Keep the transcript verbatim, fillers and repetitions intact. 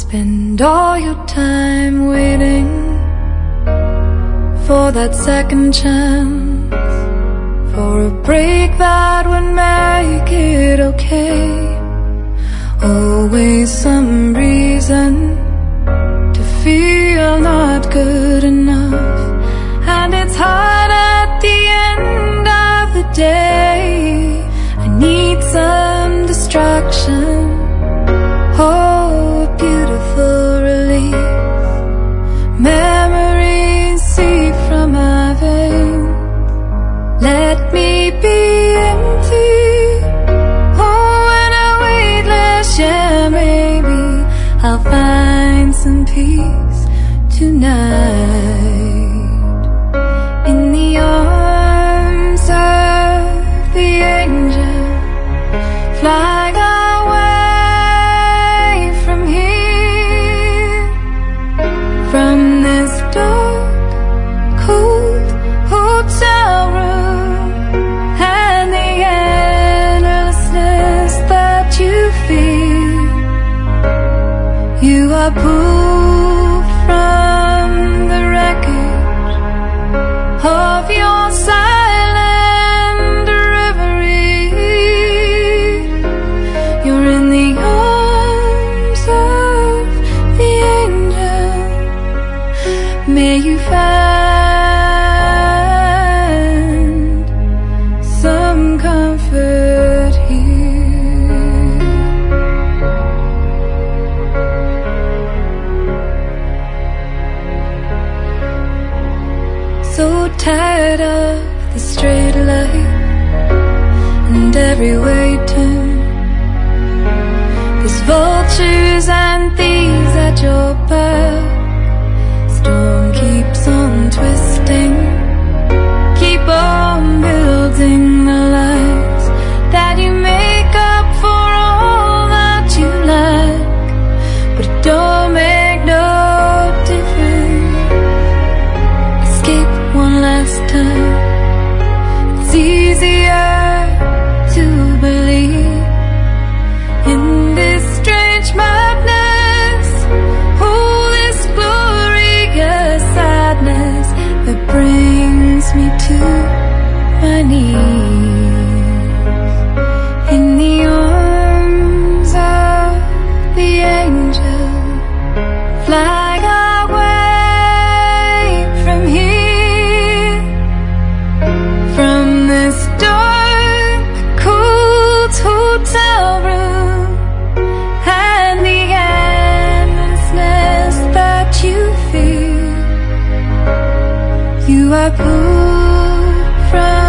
spend all your time waiting for that second chance, for a break that would make it okay. Always some reason to feel not good enough, and it's hard at the end of the day. I need some distraction, oh, a beautiful release. Memories seep from my veins. Let me be empty, oh, and I weightless, yeah, maybe I'll find some peace tonight in the arms of the angel, flying away from here, from this dark, cold hotel room, and the endlessness that you feel. You are pulled from the wreckage of your silent reverie. You're in the arms of the angel. May you find some comfort here. So tired of the straight light and everywhere you turn, there's vultures and thieves at your back. Storm keeps on twisting, keep on building the lies that you make up for all that you lack, but it don't make no difference. Escape one last time. It's easier to believe in this strange madness, oh, this glorious sadness that brings me to my knees in the arms of the angel, flying away from here, from this dark, cold hotel room, and the endlessness that you feel. You are pulled from